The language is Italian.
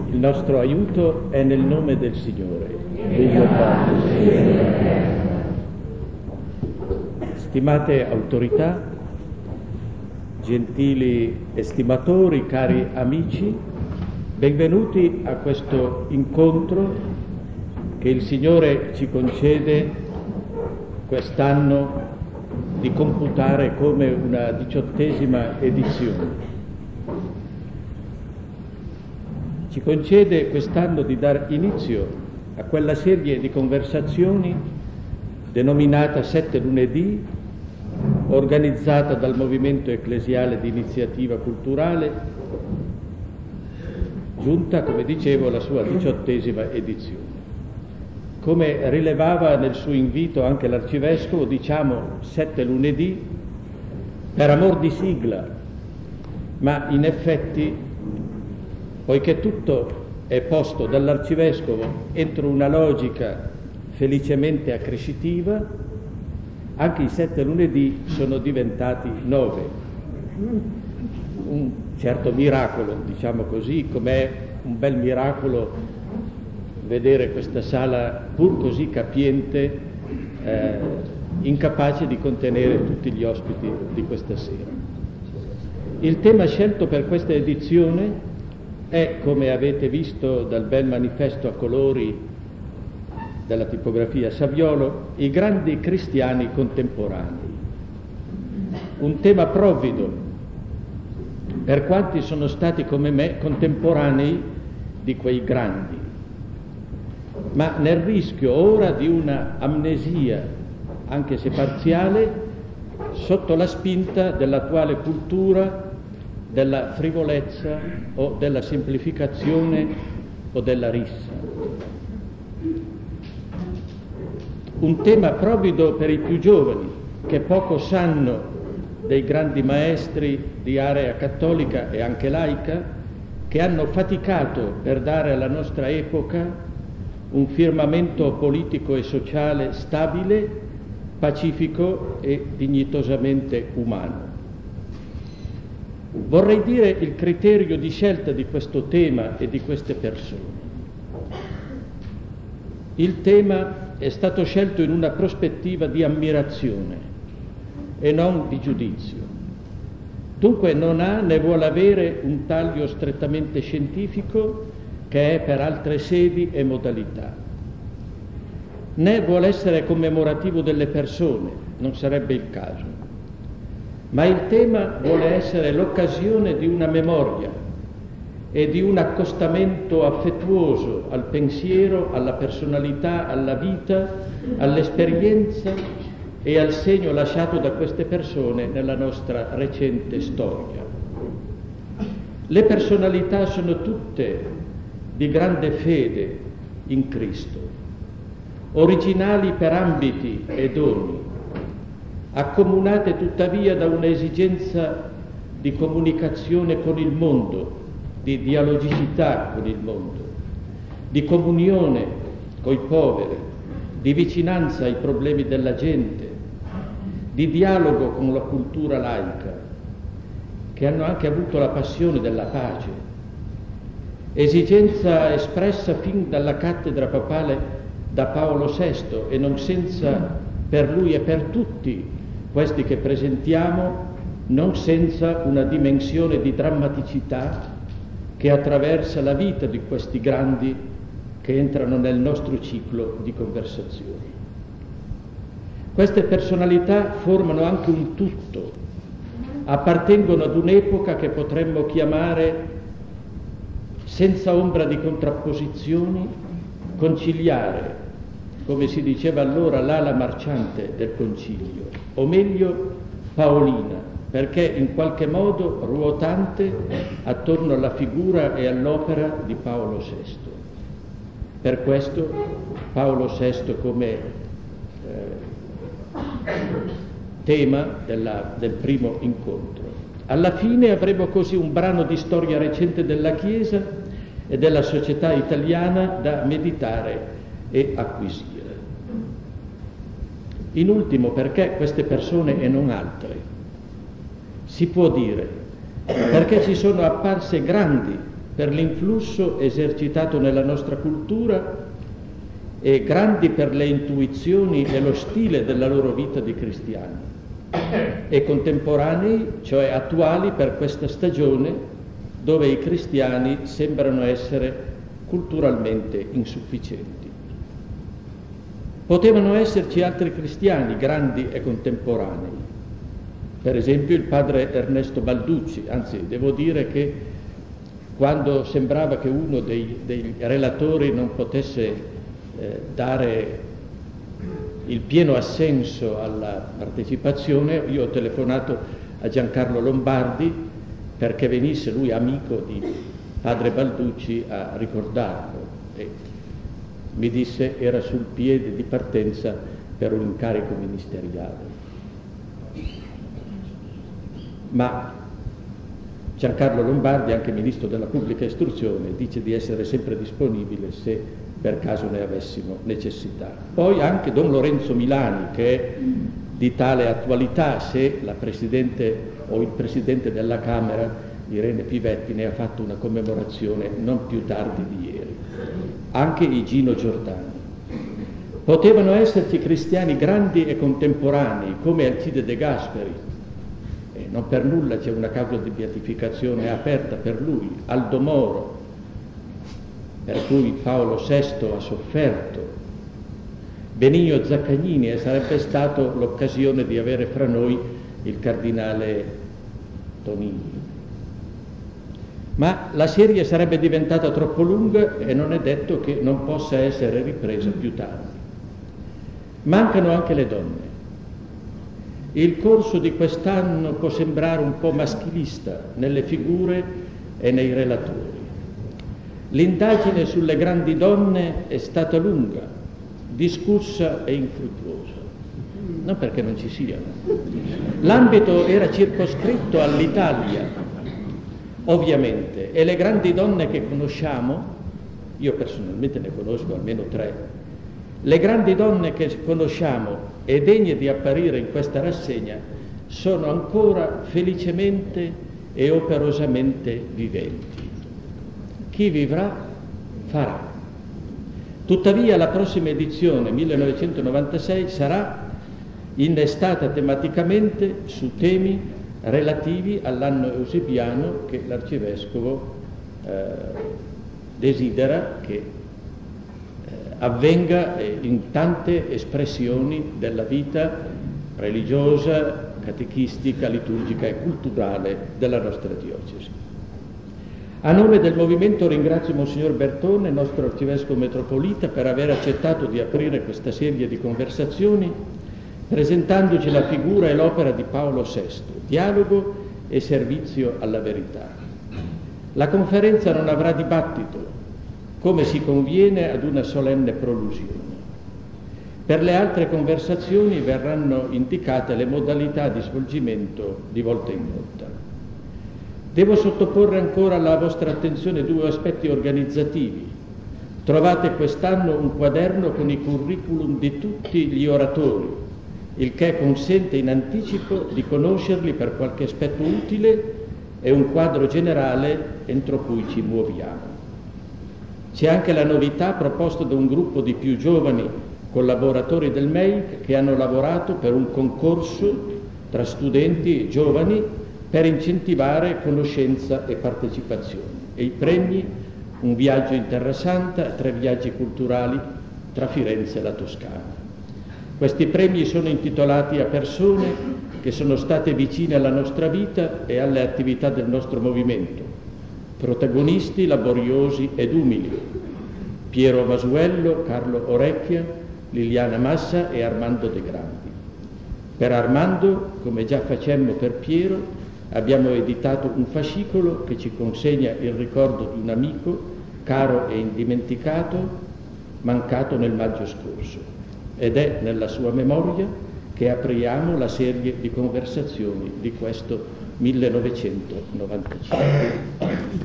Il nostro aiuto è nel nome del Signore. Dio Padre. Stimate autorità, gentili estimatori, cari amici, benvenuti a questo incontro che il Signore ci concede quest'anno di computare come una 18ª edizione. Ci concede quest'anno di dar inizio a quella serie di conversazioni denominata 7 lunedì, organizzata dal Movimento Ecclesiale di Iniziativa Culturale, giunta, come dicevo, alla sua 18ª edizione. Come rilevava nel suo invito anche l'Arcivescovo, diciamo 7 lunedì per amor di sigla, ma in effetti, poiché tutto è posto dall'Arcivescovo entro una logica felicemente accrescitiva, anche i 7 lunedì sono diventati 9. Un certo miracolo, diciamo così, com'è un bel miracolo vedere questa sala pur così capiente, incapace di contenere tutti gli ospiti di questa sera. Il tema scelto per questa edizione è, come avete visto dal bel manifesto a colori della tipografia Saviolo, i grandi cristiani contemporanei. Un tema provvido per quanti sono stati come me contemporanei di quei grandi, ma nel rischio ora di una amnesia, anche se parziale, sotto la spinta dell'attuale cultura, della frivolezza o della semplificazione o della rissa. Un tema provvido per i più giovani, che poco sanno dei grandi maestri di area cattolica e anche laica, che hanno faticato per dare alla nostra epoca un firmamento politico e sociale stabile, pacifico e dignitosamente umano. Vorrei dire il criterio di scelta di questo tema e di queste persone. Il tema è stato scelto in una prospettiva di ammirazione e non di giudizio. Dunque non ha né vuole avere un taglio strettamente scientifico, che è per altre sedi e modalità, né vuole essere commemorativo delle persone, non sarebbe il caso. Ma il tema vuole essere l'occasione di una memoria e di un accostamento affettuoso al pensiero, alla personalità, alla vita, all'esperienza e al segno lasciato da queste persone nella nostra recente storia. Le personalità sono tutte di grande fede in Cristo, originali per ambiti e doni, accomunate tuttavia da un'esigenza di comunicazione con il mondo, di dialogicità con il mondo, di comunione coi poveri, di vicinanza ai problemi della gente, di dialogo con la cultura laica, che hanno anche avuto la passione della pace, esigenza espressa fin dalla cattedra papale da Paolo VI e non senza per lui e per tutti questi che presentiamo, non senza una dimensione di drammaticità che attraversa la vita di questi grandi che entrano nel nostro ciclo di conversazioni. Queste personalità formano anche un tutto, appartengono ad un'epoca che potremmo chiamare, senza ombra di contrapposizioni, conciliare, come si diceva allora, l'ala marciante del concilio, o meglio paolina, perché in qualche modo ruotante attorno alla figura e all'opera di Paolo VI. Per questo Paolo VI come tema del primo incontro. Alla fine avremo così un brano di storia recente della Chiesa e della società italiana da meditare e acquisire. In ultimo, perché queste persone e non altre? Si può dire perché ci sono apparse grandi per l'influsso esercitato nella nostra cultura e grandi per le intuizioni e lo stile della loro vita di cristiani, e contemporanei, cioè attuali per questa stagione dove i cristiani sembrano essere culturalmente insufficienti. Potevano esserci altri cristiani grandi e contemporanei, per esempio il padre Ernesto Balducci, anzi devo dire che quando sembrava che uno dei relatori non potesse dare il pieno assenso alla partecipazione, io ho telefonato a Giancarlo Lombardi perché venisse lui, amico di padre Balducci, a ricordarlo, e mi disse era sul piede di partenza per un incarico ministeriale. Ma Giancarlo Lombardi, anche ministro della pubblica istruzione, dice di essere sempre disponibile se per caso ne avessimo necessità. Poi anche Don Lorenzo Milani, che è di tale attualità se la Presidente o il Presidente della Camera, Irene Pivetti, ne ha fatto una commemorazione non più tardi di ieri. Anche Igino Giordani. Potevano esserci cristiani grandi e contemporanei come Alcide De Gasperi, e non per nulla c'è una causa di beatificazione aperta per lui, Aldo Moro, per cui Paolo VI ha sofferto, Benigno Zaccagnini, e sarebbe stato l'occasione di avere fra noi il cardinale Tonini. Ma la serie sarebbe diventata troppo lunga e non è detto che non possa essere ripresa più tardi. Mancano anche le donne. Il corso di quest'anno può sembrare un po' maschilista nelle figure e nei relatori. L'indagine sulle grandi donne è stata lunga, discussa e infruttuosa, non perché non ci siano. L'ambito era circoscritto all'Italia, ovviamente, e le grandi donne che conosciamo, io personalmente ne conosco almeno 3, le grandi donne che conosciamo e degne di apparire in questa rassegna sono ancora felicemente e operosamente viventi. Chi vivrà farà. Tuttavia la prossima edizione, 1996, sarà innestata tematicamente su temi relativi all'anno eusebiano che l'Arcivescovo desidera che avvenga in tante espressioni della vita religiosa, catechistica, liturgica e culturale della nostra diocesi. A nome del movimento ringrazio Monsignor Bertone, nostro Arcivescovo Metropolita, per aver accettato di aprire questa serie di conversazioni presentandoci la figura e l'opera di Paolo VI, dialogo e servizio alla verità. La conferenza non avrà dibattito, come si conviene ad una solenne prolusione. Per le altre conversazioni verranno indicate le modalità di svolgimento di volta in volta. Devo sottoporre ancora alla vostra attenzione 2 aspetti organizzativi. Trovate quest'anno un quaderno con i curriculum di tutti gli oratori, il che consente in anticipo di conoscerli per qualche aspetto utile e un quadro generale entro cui ci muoviamo. C'è anche la novità proposta da un gruppo di più giovani collaboratori del MEIC che hanno lavorato per un concorso tra studenti giovani per incentivare conoscenza e partecipazione. E i premi: un viaggio in Terra Santa, 3 viaggi culturali tra Firenze e la Toscana. Questi premi sono intitolati a persone che sono state vicine alla nostra vita e alle attività del nostro movimento, protagonisti laboriosi ed umili: Piero Masuello, Carlo Orecchia, Liliana Massa e Armando De Grandi. Per Armando, come già facemmo per Piero, abbiamo editato un fascicolo che ci consegna il ricordo di un amico caro e indimenticato, mancato nel maggio scorso, ed è nella sua memoria che apriamo la serie di conversazioni di questo 1995.